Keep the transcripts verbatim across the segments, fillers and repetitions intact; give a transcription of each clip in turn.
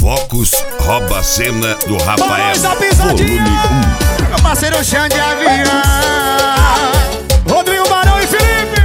Focus rouba a cena do Rafael. Volume um. Meu parceiro Xande de Avião, Rodrigo Barão e Felipe.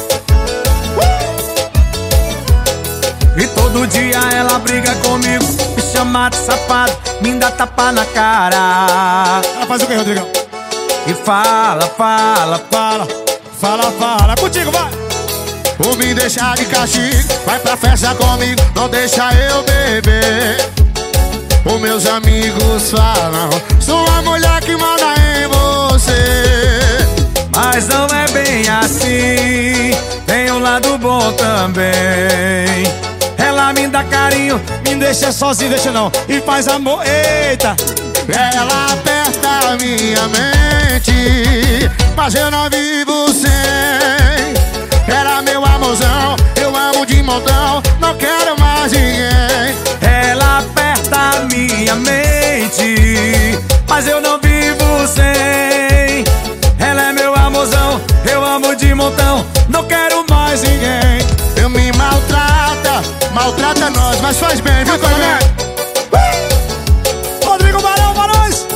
uh! E todo dia ela briga comigo, me chama de safado, me dá tapa na cara. Ela faz o que, Rodrigão? E fala, fala, fala, Fala, fala, é contigo, vai! Ou me deixar de castigo, vai pra festa comigo, não deixa eu beber. Os meus amigos falam, sou a mulher que manda em você. mas não é bem assim, tem um lado bom também. Ela me dá carinho, me deixa sozinho, deixa não, e faz amor, eita. Ela aperta a minha mente, mas eu não vivo sem. Era meu amorzão, eu amo de montão, não quero mais ninguém. Ela aperta a minha mente, mas eu não vivo sem. Ela é meu amorzão, eu amo de montão, não quero mais ninguém. Eu me maltrata, maltrata nós, mas faz bem, viu, coronel? Rodrigo Barão, Barões.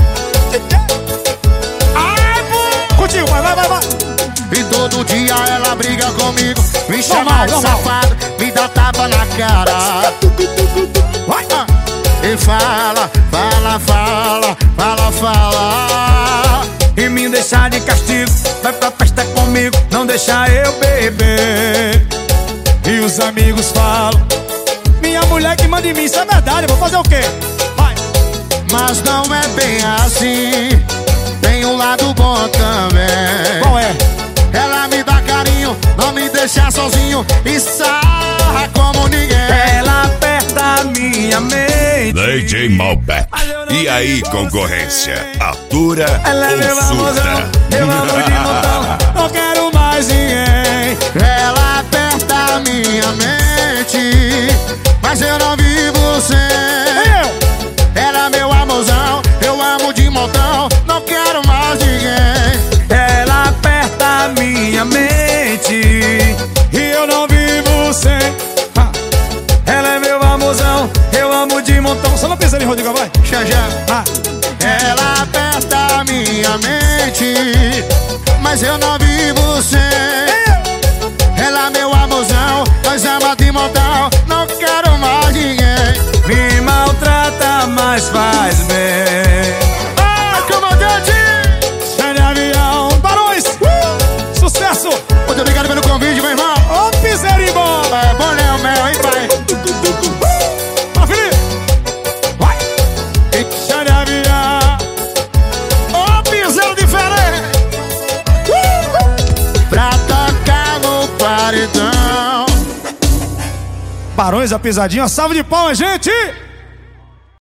Ai, pô! Contigo, vai, vai, vai, vai. E todo dia ela briga comigo, me chama Normal, de normal. safado, me dá tapa na cara. Vai. Ah, e fala, fala, fala, fala, fala. E me deixar de castigo, vai pra festa comigo, não deixa eu beber. E os amigos falam, minha mulher que manda em mim, isso é verdade, vou fazer o quê? Vai. Mas não é bem assim, tem um lado bom também. Qual é? Ela me dá carinho, não me deixa sozinho e sarra como ninguém. Ela aperta a minha mente. D J Malbec. E aí, concorrência? Atura Ela é meu ou amorzão, surta? eu amo de montão, não quero mais ninguém. Ela aperta a minha mente, mas eu não vivo sem. Eu. Ela é meu amorzão, eu amo de montão, não quero mais ninguém. Ela aperta a minha mente e eu não vivo sem. Ha. Ela é meu amorzão, eu amo de montão. Só não pensa em Rodrigo, vai. Xajá. Ha. Ela aperta a minha mente, mas eu não vivo sem. Ela é meu amorzão, nós ama de montão, não quero mais ninguém. Me maltrata, mas faz bem. Ah, comandante! Xande de Avião, Barões, uh! Sucesso! Muito obrigado pelo convite, meu irmão. Ô, piseirinho bom! É bom, né, o mel, hein, pai? Ó, Felipe! Vai! Xande de Avião! Ô, piseiro diferente! Uh! Pra tocar no paredão. Barões, a pisadinha, salve de palmas, gente!